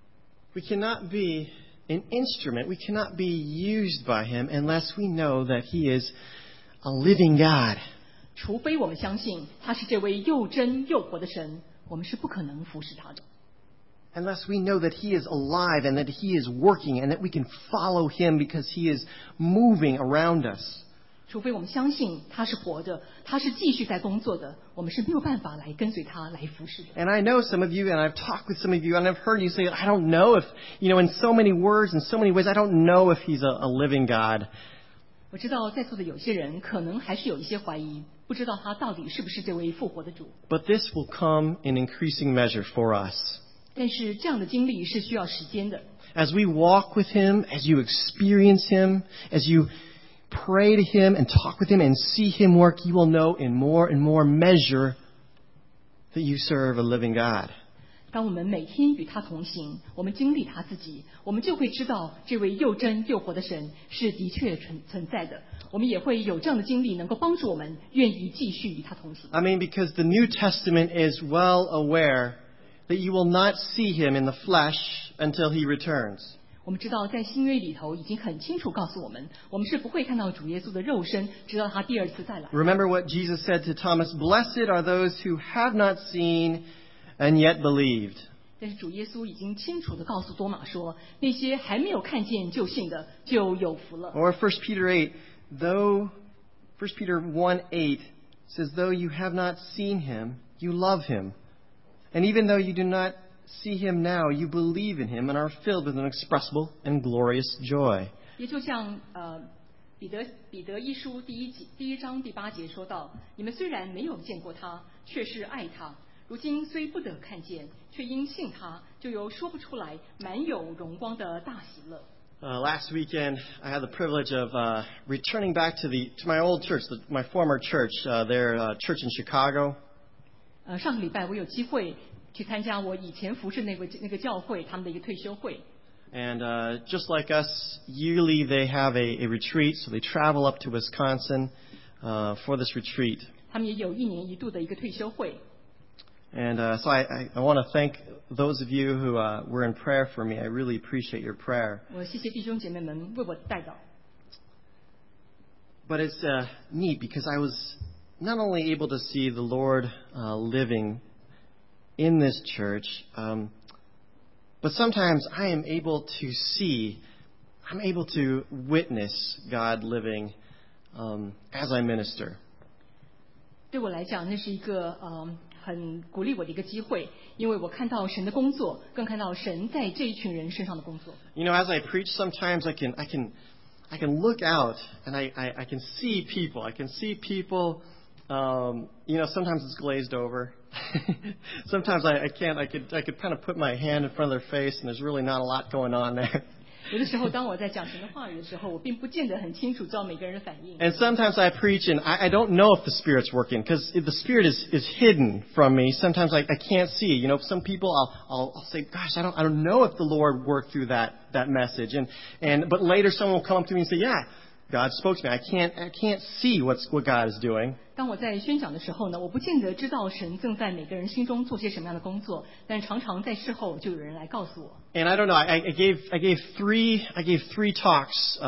Speaker 1: We cannot be an instrument. We cannot be used by him unless we know that he is a living God.
Speaker 2: 除非我们相信他是这位又真又活的神，我们是不可能服侍他的。
Speaker 1: Unless we know that he is alive and that he is working and that we can follow him because he is moving around us.
Speaker 2: 除非我们相信他是活着，他是继续在工作的，我们是没有办法来跟随他来服侍的。
Speaker 1: And I know some of you, and I've talked with some of you, and I've heard you say, I don't know if, in so many words, in so many ways, I don't know if he's a living God.
Speaker 2: 我知道在座的有些人可能还是有一些怀疑，不知道他到底是不是这位复活的主。
Speaker 1: But this will come in increasing measure for us.
Speaker 2: 但是这样的经历是需要时间的。
Speaker 1: As we walk with him, as you experience him, as you pray to him and talk with him and see him work, you will know in more and more measure that you serve a living God.
Speaker 2: 当我们每天与他同行，我们经历他自己，我们就会知道这位又真又活的神是的确存在的。我们也会有这样的经历，能够帮助我们愿意继续与他同行。
Speaker 1: I mean, because the New Testament is well aware that you will not see him in the flesh until he returns.
Speaker 2: 我们知道，在新约里头已经很清楚告诉我们，我们是不会看到主耶稣的肉身，直到他第二次再来。
Speaker 1: Remember what Jesus said to Thomas, "Blessed are those who have not seen and yet believed."
Speaker 2: 但是主耶稣已经清楚地告诉多马说，那些还没有看见就信的，就有福了。
Speaker 1: Or 1 Peter 8, 1 Peter 1:8 says, "Though you have not seen him, you love him. And even though you do not see him now, you believe in him and are filled with inexpressible and glorious joy."
Speaker 2: 也就像彼得一书第一章第8节说到，你们虽然没有见过他，却是爱他。如今虽不得看见，却因信他，就有说不出来满有荣光的大喜乐。
Speaker 1: Last weekend, I had the privilege of returning back to my old church, my former church, their church in Chicago.
Speaker 2: 上个礼拜我有机会去参加我以前服侍那个教会他们的一个退休会。
Speaker 1: And just like us, yearly they have a retreat, so they travel up to Wisconsin for this retreat.
Speaker 2: 他们也有1年1度的一个退休会。
Speaker 1: And so I want to thank those of you who were in prayer for me. I really appreciate your prayer.
Speaker 2: 我谢谢弟兄姐妹们为我代祷。
Speaker 1: But it's neat because I was not only able to see the Lord living in this church, but sometimes I'm able to witness God living as I minister.
Speaker 2: 对我来讲，那是一个很鼓励我的一个机会，因为我看到神的工作，更看到神在这一群人身上的工作。
Speaker 1: You know, as I preach, sometimes I can look out and I can see people. I can see people. You know, sometimes it's glazed over. Sometimes I can't. I could kind of put my hand in front of their face, and there's really not a lot going on there.
Speaker 2: 有的时候，当我在讲神的话语的时候，我并不见得很清楚知道每个人的反应。
Speaker 1: And sometimes I preach and I don't know if the Spirit's working because the Spirit is hidden from me. Sometimes I can't see. You know, some people I'll say, gosh, I don't know if the Lord worked through that message. But later someone will come up to me and say, yeah, God spoke to me. I can't see what God is doing.
Speaker 2: 当我在宣讲的时候呢，我不见得知道神正在每个人心中做些什么样的工作，但常常在事后就有人来告诉我。
Speaker 1: And I don't know. I gave three talks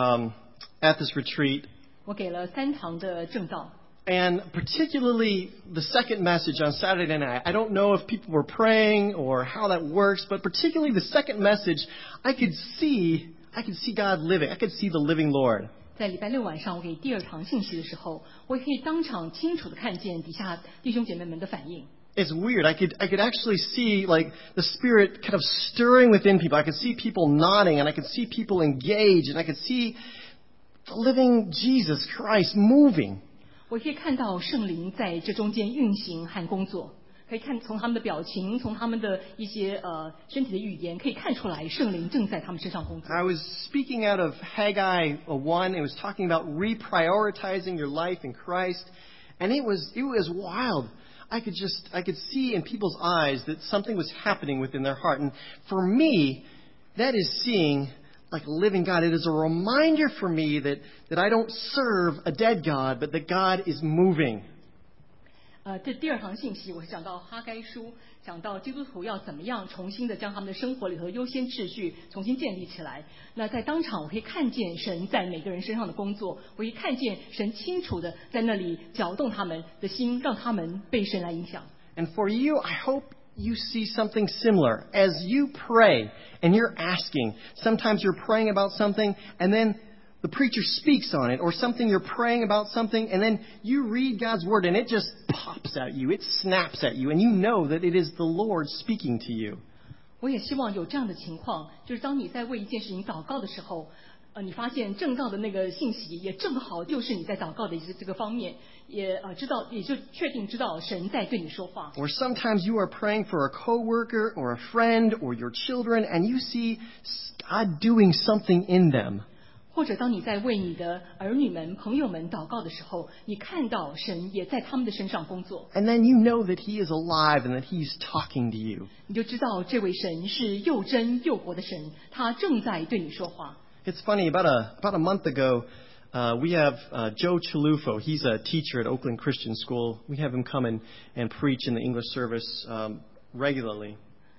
Speaker 1: at this retreat.
Speaker 2: 我给了3堂的证道。
Speaker 1: And particularly the second message on Saturday night, I don't know if people were praying or how that works, but particularly the second message, I could see God living. I could see the living Lord.
Speaker 2: 在礼拜六晚上，我给第2堂信息的时候，我也可以当场清楚地看见底下弟兄姐妹们的反应。
Speaker 1: It's weird. I could actually see like the Spirit kind of stirring within people. I could see people nodding, and I could see people engaged, and I could see the living Jesus Christ moving.
Speaker 2: 我可以看到圣灵在这中间运行和工作，可以看从他们的表情，从他们的一些身体的语言，可以看出来圣灵正在他们身上工作。
Speaker 1: I was speaking out of Haggai 1. It was talking about reprioritizing your life in Christ, and it was wild. I could see in people's eyes that something was happening within their heart, and for me, that is seeing like a living God. It is a reminder for me that I don't serve a dead God, but that God is moving.
Speaker 2: 这第2堂信息，我是讲到哈该书，讲到基督徒要怎么样重新的将他们的生活里头优先秩序重新建立起来。那在当场，我可以看见神在每个人身上的工作，我可以看见神清楚的在那里搅动他们的心，让他们被神来影响。
Speaker 1: And for you, I hope you see something similar. As you pray and you're asking, sometimes you're praying about something and then the preacher speaks on it, or something you're praying about something, and then you read God's Word and it just pops at you, it snaps at you, and you know that it is the Lord speaking to you.
Speaker 2: 我也希望有这样的情况，就是当你在为一件事情祷告的时候，你发现正道的那个信息也正好就是你在祷告的这个方面，也就确定知道神在对你说话。
Speaker 1: Or sometimes you are praying for a coworker or a friend or your children, and you see God doing something in them.
Speaker 2: 或者当你在为你的儿女们、朋友们祷告的时候，你看到神也在他们的身上工作。
Speaker 1: And then you know that He is alive and that He's talking to you.
Speaker 2: 你就知道这位神是又真又活的神，他正在对你说话。
Speaker 1: It's funny, about a month ago, we have Joe Chilufo. He's a teacher at Oakland Christian School. We have him come and preach in the English service regularly.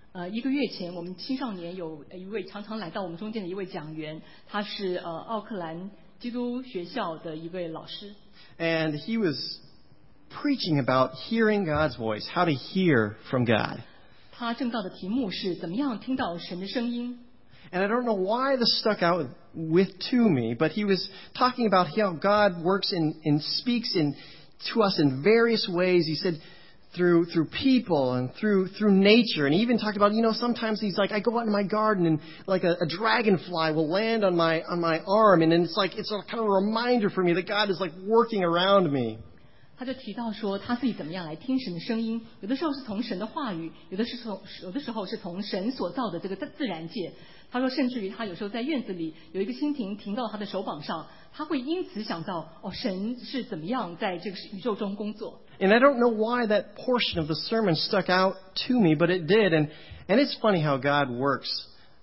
Speaker 2: 1个月前，我们青少年有一位常常来到我们中间的一位讲员，他是奥克兰基督学校的一位老师。
Speaker 1: And he was preaching about hearing God's voice, how to hear from God.
Speaker 2: 他正道的题目是怎么样听到神的声音。
Speaker 1: And I don't know why this stuck out to me, but he was talking about how God works and speaks to us in various ways. He said, through people and through nature. And he even talked about, sometimes he's like, I go out in my garden and like a dragonfly will land on my arm, and then it's a kind of a reminder for me that God is like working around me.
Speaker 2: 他就提到说他自己怎么样来听神的声音，有的时候是从神的话语，有的时候是从神所造的这个自然界。他说甚至于他有时候在院子里有一个蜻蜓停到他的手膀上，他会因此想到神是怎么样在这个宇宙中工作。
Speaker 1: And I don't know why that portion of the sermon stuck out to me, but it did. And it's funny how God works.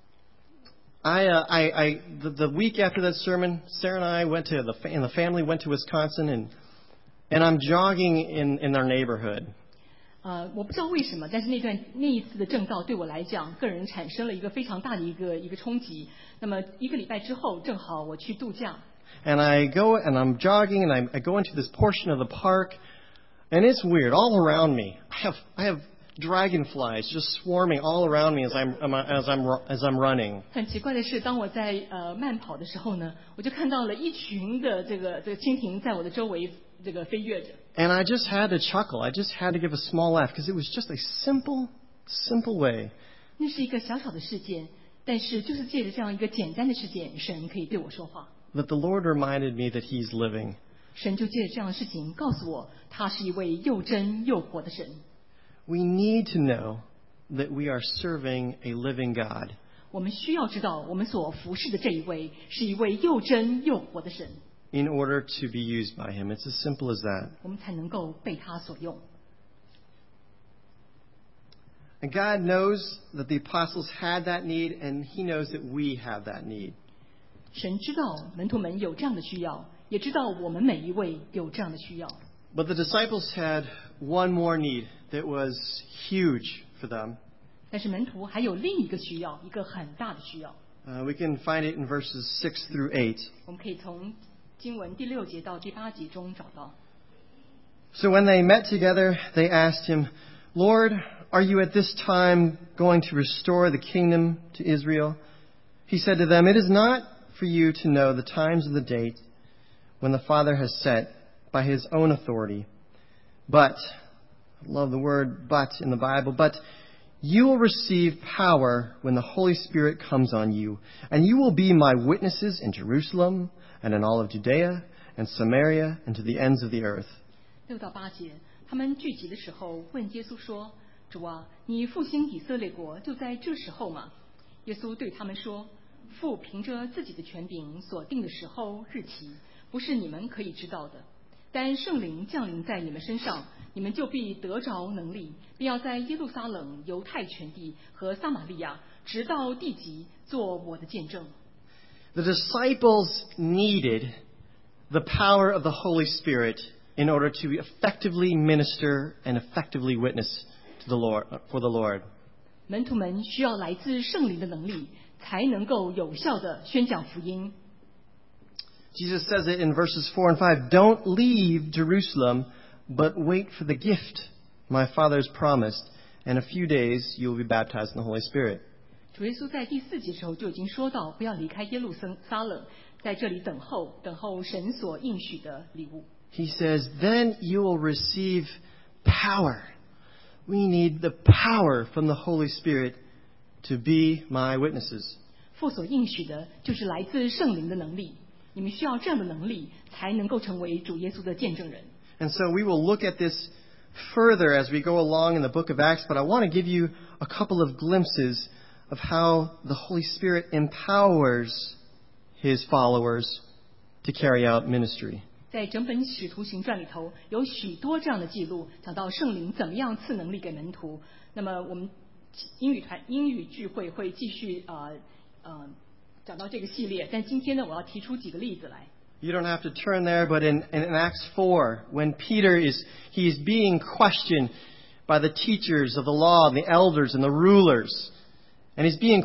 Speaker 1: The week after that sermon, Sarah and I and the family went to Wisconsin, and I'm jogging in our neighborhood.
Speaker 2: 我不知道为什么，但是那一次的证道对我来讲，个人产生了一个非常大的一个冲击。那么1个礼拜之后，正好我去度假。
Speaker 1: And I go and I'm jogging and I go into this portion of the park, and it's weird. All around me, I have dragonflies just swarming all around me as I'm running.
Speaker 2: 很奇怪的是，当我在慢跑的时候呢，我就看到了一群的这个蜻蜓在我的周围这个飞跃着。
Speaker 1: And I just had to chuckle. I just had to give a small laugh because it was just a simple way.
Speaker 2: 那是一个小小的事件，但是就是借着这样一个简单的事件，神可以对我说话。
Speaker 1: That the Lord reminded me that He's living.
Speaker 2: 神就借着这样的事情告诉我，他是一位又真又活的神。
Speaker 1: We need to know that we are serving a living God.
Speaker 2: 我们需要知道，我们所服侍的这一位是一位又真又活的神。
Speaker 1: In order to be used by Him. It's as simple as that.
Speaker 2: 我们才能够被他所用。
Speaker 1: And God knows that the apostles had that need, and He knows that we have that need.
Speaker 2: 神知道门徒们有这样的需要，也知道我们每一位有这样的需要。
Speaker 1: But the disciples had one more need that was huge for them.
Speaker 2: 但是门徒还有另一个需要，一个很大的需要。
Speaker 1: We can find it in verses 6 through 8.
Speaker 2: 我们可以从经文第6节到第8节中找到。
Speaker 1: So when they met together, they asked Him, Lord, are you at this time going to restore the kingdom to Israel? He said to them, It is not for you to know the times of the date when the Father has set by His own authority. But, I love the word but in the Bible, but you will receive power when the Holy Spirit comes on you, and you will be my witnesses in Jerusalem and in all of Judea and Samaria and to the ends of the earth.
Speaker 2: 6到8节，他们聚集的时候问耶稣说：“主啊，你复兴以色列国就在这时候吗？”耶稣对他们说：“父凭着自己的权柄所定的时候日期，不是你们可以知道的。但圣灵降临在你们身上，你们就必得着能力，并要在耶路撒冷、犹太全地和撒玛利亚，直到地极，做我的见证。”
Speaker 1: The disciples needed the power of the Holy Spirit in order to effectively minister and effectively witness to the Lord, for the Lord.
Speaker 2: 门徒们需要来自圣灵的能力，才能够有效地宣讲福音。
Speaker 1: Jesus says it in verses 4 and 5, Don't leave Jerusalem, but wait for the gift my Father has promised. In a few days you will be baptized in the Holy Spirit.
Speaker 2: 主耶稣在第4节时候就已经说到，不要离开耶路撒冷，在这里等候神所应许的礼物。
Speaker 1: He says, Then you will receive power. We need the power from the Holy Spirit to be my witnesses.
Speaker 2: 父所应许的就是来自圣灵的能力，你们需要这样的能力，才能够成为主耶稣的见证人。
Speaker 1: And so we will look at this further as we go along in the book of Acts, but I want to give you a couple of glimpses of how the Holy Spirit empowers His followers to carry out ministry.
Speaker 2: 在整本使徒行传里头，有许多这样的记录，讲到圣灵怎么样赐能力给门徒。那么我们英语聚会会继续讲到这个系列，但今天呢，我要提出几个例子来。
Speaker 1: You don't have to turn there, but in Acts 4, when Peter is being questioned by the teachers of the law, and the elders and the rulers, and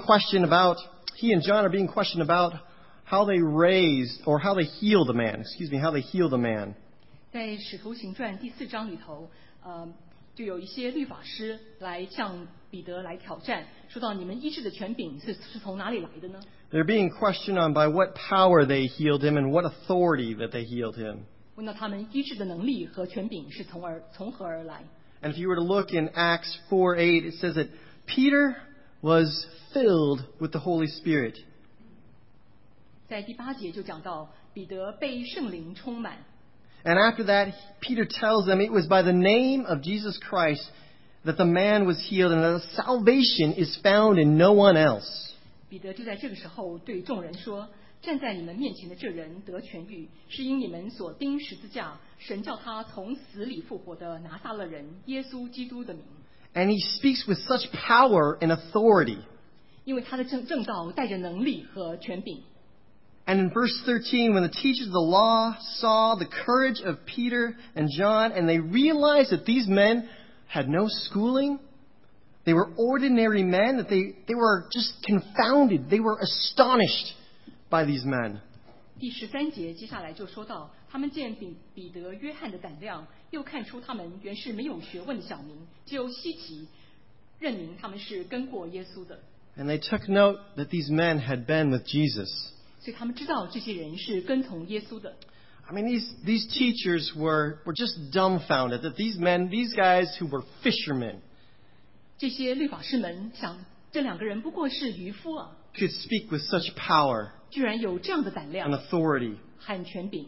Speaker 1: he and John are being questioned about how they raised or how they healed the man. How they healed the man.
Speaker 2: 在使徒行传第4章里头，就有一些律法师来向彼得来挑战，说到你们医治的权柄是从哪里来的呢？
Speaker 1: They're being questioned on by what power they healed him and what authority that they healed him.
Speaker 2: 问到他们医治的能力和权柄是从何而来？
Speaker 1: And if you were to look in Acts 4:8, it says that Peter was filled with the Holy Spirit.
Speaker 2: 在第8节就讲到彼得被圣灵充满。
Speaker 1: And after that, Peter tells them it was by the name of Jesus Christ that the man was healed and that salvation is found in no one else.
Speaker 2: 彼得就在这个时候对众人说：“站在你们面前的这人得痊愈，是因你们所钉十字架，神叫他从死里复活的拿撒勒人耶稣基督的名。”
Speaker 1: And he speaks with such power and authority.
Speaker 2: 因为他的正道带着能力和权柄。
Speaker 1: And in verse 13, when the teachers of the law saw the courage of Peter and John, and they realized that these men had no schooling, they were ordinary men, that they were just confounded. They were astonished by these men.
Speaker 2: 第13节接下来就说到，他们见彼得、约翰的胆量，又看出他们原是没有学问的小民，就稀奇，认明他们是跟过耶稣的。
Speaker 1: And they took note that these men had been with Jesus.
Speaker 2: 所以他们知道这些人是跟从耶稣的。
Speaker 1: I mean, these teachers were just dumbfounded that these guys who were fishermen,
Speaker 2: 这些律法师们想，这2个人不过是渔夫啊，
Speaker 1: could speak with such power
Speaker 2: 居然有这样的胆
Speaker 1: and
Speaker 2: 量
Speaker 1: authority.
Speaker 2: 和权柄。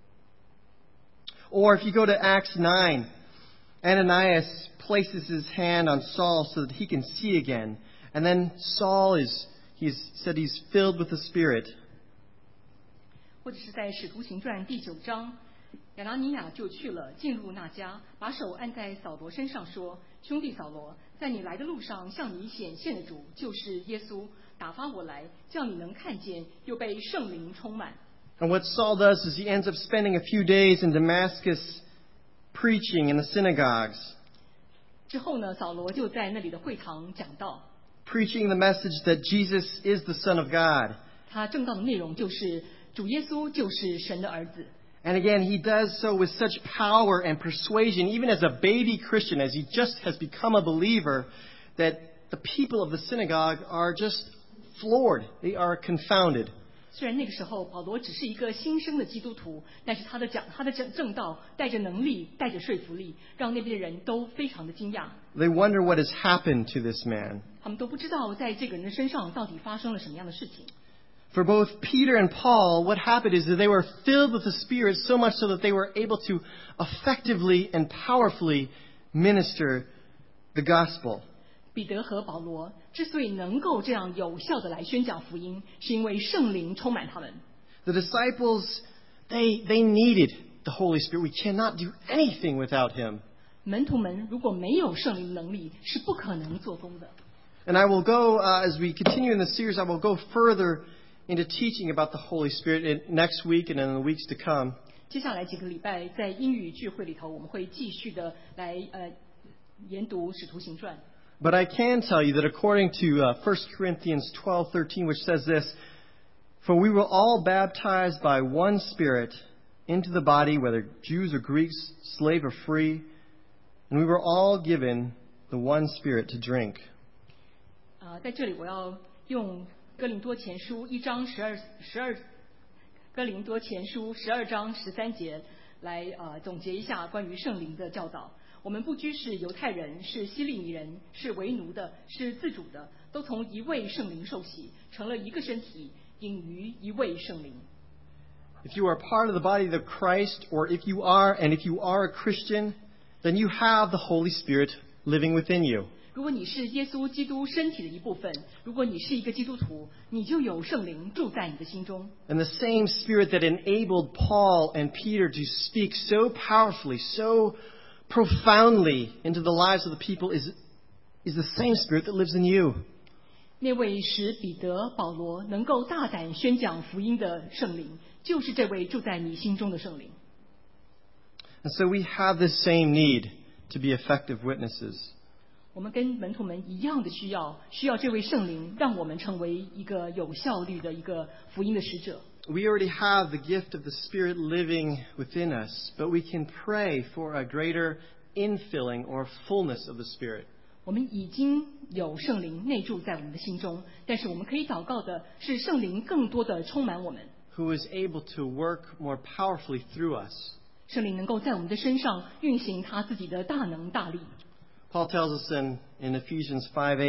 Speaker 1: Or if you go to Acts 9, Ananias places his hand on Saul so that he can see again. And then Saul he's filled with the Spirit.
Speaker 2: 或者是在使徒行传第9章，亚拿尼亚就去了，进入那家，把手按在扫罗身上，说：“兄弟扫罗，在你来的路上向你显现的主就是耶稣，打发我来，叫你能看见，又被圣灵充满。”
Speaker 1: And what Saul does is he ends up spending a few days in Damascus preaching in the synagogues,
Speaker 2: 之后呢，扫罗就在那里的会堂讲道，
Speaker 1: preaching the message that Jesus is the Son of God.
Speaker 2: 他正道的内容就是主耶稣就是神的儿子。
Speaker 1: And again, he does so with such power and persuasion, even as a baby Christian, as he just has become a believer, that the people of the synagogue are just floored. They are confounded.
Speaker 2: 虽然那个时候保罗只是一个新生的基督徒，但是他的正道带着能力，带着说服力，让那边的人都非常的惊讶。
Speaker 1: They wonder what has happened to this man.
Speaker 2: 他们都不知道在这个人的身上到底发生了什么样的事情。
Speaker 1: For both Peter and Paul, what happened is that they were filled with the Spirit so much so that they were able to effectively and powerfully minister the gospel.
Speaker 2: 彼得和保罗之所以能够这样有效的来宣讲福音，是因为圣灵充满他们。
Speaker 1: The disciples, they needed the Holy Spirit. We cannot do anything without Him.
Speaker 2: 门徒们如果没有圣灵的能力，是不可能做工的。
Speaker 1: And I will go, as we continue in the series, I will go further into teaching about the Holy Spirit next week and in the weeks to come.
Speaker 2: 接下来几个礼拜，在英语聚会里头，我们会继续的来研读使徒行传。
Speaker 1: But I can tell you that according to 1 Corinthians 12:13, which says this, "For we were all baptized by one Spirit into the body, whether Jews or Greeks, slave or free, and we were all given the one Spirit to drink."
Speaker 2: 在这里我要用哥林多前书哥林多前书12章13节来总结一下关于圣灵的教导。我们不拘是犹太人，是希利尼人，是为奴的，是自主的，都从一位圣灵受洗，成了一个身体，饮于一位圣灵。
Speaker 1: If you are part of the body of Christ, or if you are a Christian, then you have the Holy Spirit living within you.
Speaker 2: 如果你是耶稣基督身体的一部分，如果你是一个基督徒，你就有圣灵住在你的心中。
Speaker 1: And the same Spirit that enabled Paul and Peter to speak so powerfully, so profoundly into the lives of the people is the same Spirit that lives in you.
Speaker 2: 那位使彼得、保罗能够大胆宣讲福音的圣灵，就是这位住在你心中的圣灵。
Speaker 1: And so we have this same need to be effective witnesses.
Speaker 2: 我们跟门徒们一样的需要这位圣灵，让我们成为一个有效率的一个福音的使者。
Speaker 1: We already have the gift of the Spirit living within us, but we can pray for a greater infilling or fullness of the Spirit.
Speaker 2: 我们已经有圣灵内住在我们的心中，但是我们可以祷告的是圣灵更多的充满我们，
Speaker 1: Who is able to work more powerfully through us.
Speaker 2: 圣灵能够在我们的身上运行他自己的大能大力。
Speaker 1: Paul tells us in Ephesians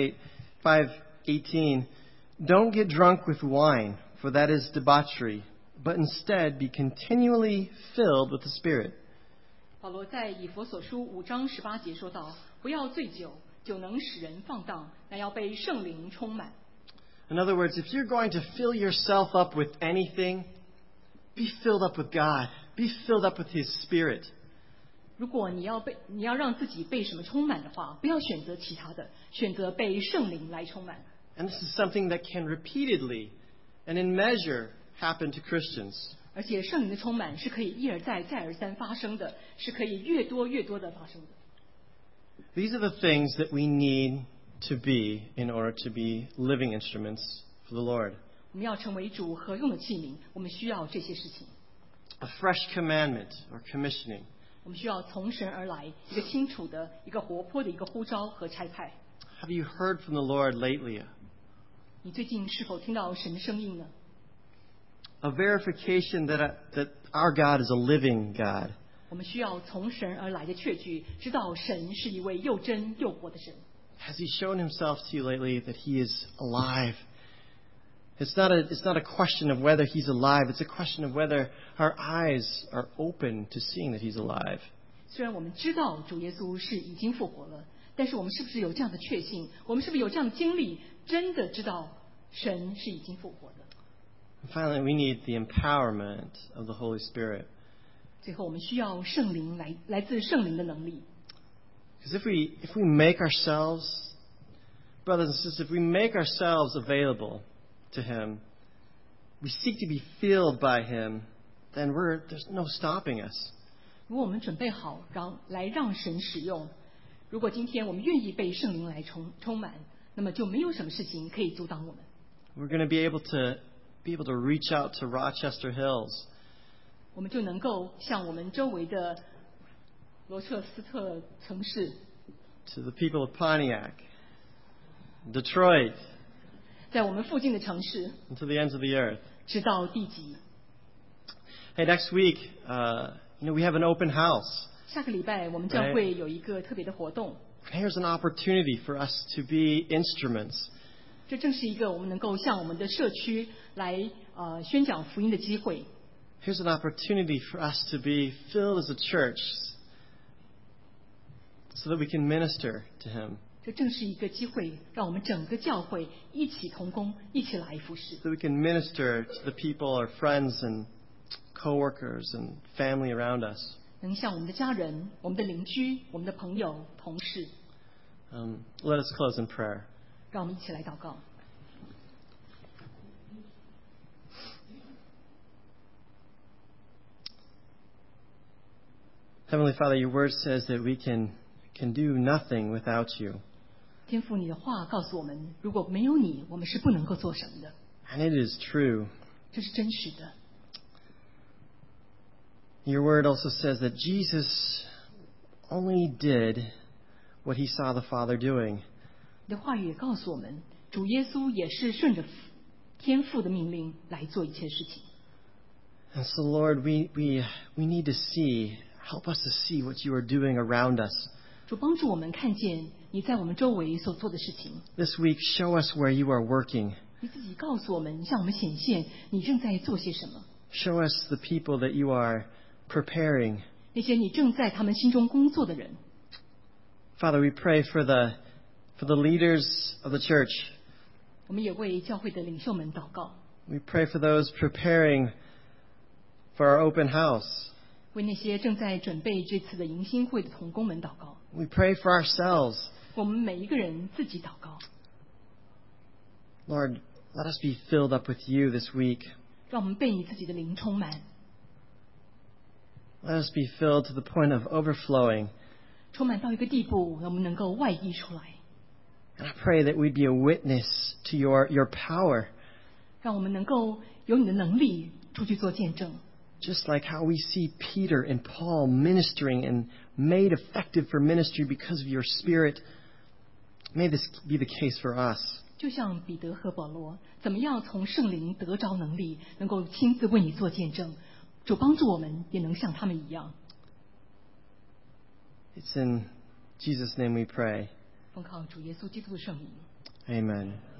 Speaker 1: 5:18, "Don't get drunk with wine, for that is debauchery, but instead be continually filled with the Spirit."
Speaker 2: 保罗在以弗所书5章18节说道：“不要醉酒，酒能使人放荡，乃要被圣灵充满。”
Speaker 1: In other words, if you're going to fill yourself up with anything, be filled up with God. Be filled up with His Spirit.
Speaker 2: 如果你要让自己被什么充满的话，不要选择其他的，选择被圣灵来充满。
Speaker 1: And this is something that can repeatedly and in measure happen to Christians.
Speaker 2: 而且圣灵的充满是可以一而再、再而三发生的，是可以越多越多的发生的。
Speaker 1: These are the things that we need to be in order to be living instruments for the Lord.
Speaker 2: 我们要成为主合用的器皿，我们需要这些事情。
Speaker 1: A fresh commandment or commissioning.
Speaker 2: 我们需要从神而来一个清楚的、一个活泼的一个呼召和差派。
Speaker 1: Have you heard from the Lord lately?
Speaker 2: 你最近是否听到神的声音呢？
Speaker 1: A verification that our God is a living God.
Speaker 2: 我们需要从神而来的确据，知道神是一位又真又活的神。
Speaker 1: Has He shown Himself to you lately that He is alive? It's not a question of whether He's alive. It's a question of whether our eyes are open to seeing that He's alive.
Speaker 2: 虽然我们知道主耶稣是已经复活了，但是我们是不是有这样的确信？我们是不是有这样的经历，真的知道神是已经复活的？
Speaker 1: And finally, we need the empowerment of the Holy Spirit.
Speaker 2: 最后，我们需要圣灵来自圣灵的能力。
Speaker 1: Because if we make ourselves, brothers and sisters, if we make ourselves available to Him, we seek to be filled by Him, then there's no stopping us.
Speaker 2: 如果我们准备好让神使用，如果今天我们愿意被圣灵来充满，那么就没有什么事情可以阻挡我们。
Speaker 1: We're going to be able to reach out to Rochester Hills,
Speaker 2: 我们就能够向我们周围的罗彻斯特城市，
Speaker 1: to the people of Pontiac, Detroit,
Speaker 2: 在我们附近的城市，
Speaker 1: and to the ends of the earth.
Speaker 2: 直到地极。
Speaker 1: Hey, next week, we have an open house.
Speaker 2: 下个礼拜我们将会有一个特别的活动，
Speaker 1: Here's an opportunity for us to be instruments.
Speaker 2: 这正是一个我们能够向我们的社区来宣讲福音的机会。
Speaker 1: Here's an opportunity for us to be filled as a church so that we can minister to Him.
Speaker 2: 这正是一个机会，让我们整个教会一起同工，一起来服侍，
Speaker 1: So that we can minister to the people, our friends and co-workers and family around us.
Speaker 2: 能向我们的家人、我们的邻居、我们的朋友、同事，
Speaker 1: Let us close in prayer.
Speaker 2: 让我们一起来祷告。
Speaker 1: Heavenly Father, your word says that we can do nothing without you.
Speaker 2: 天父，你的话告诉我们，如果没有你，我们是不能够做什么的。
Speaker 1: And it is true.
Speaker 2: 这是真实的。
Speaker 1: Your word also says that Jesus only did what He saw the Father doing.
Speaker 2: 你的话语也告诉我们，主耶稣也是顺着天父的命令来做一切事情。
Speaker 1: And so, Lord, we need to help us to see what you are doing around us.
Speaker 2: 主帮助我们看见你在我们周围所做的事情。
Speaker 1: This week, show us where you are working.
Speaker 2: 你自己告诉我们，向我们显现你正在做些什么。
Speaker 1: Show us the people that you are preparing.
Speaker 2: 那些你正在他们心中工作的人。
Speaker 1: Father, we pray for the leaders of the church.
Speaker 2: 我们也为教会的领袖们祷告，
Speaker 1: We pray for those preparing for our open house.
Speaker 2: 为那些正在准备这次的迎新会的同工们祷告。
Speaker 1: We pray for ourselves.
Speaker 2: 我们每一个人自己祷告，
Speaker 1: Lord, let us be filled up with you this week.
Speaker 2: 让我们被你自己的灵充满，
Speaker 1: Let us be filled to the point of overflowing.
Speaker 2: 充满到一个地步，我们能够外溢出来。
Speaker 1: And I pray that we'd be a witness to your power,
Speaker 2: 让我们能够有你的能力出去做见证，
Speaker 1: just like how we see Peter and Paul ministering and made effective for ministry because of your Spirit. May this be the case for us.
Speaker 2: 就像彼得和保罗怎么样从圣灵得着能力，能够亲自为你做见证。主帮助我们，也能像他们一样。
Speaker 1: It's in Jesus' name we pray.
Speaker 2: 奉靠主耶稣基督的圣名。
Speaker 1: Amen.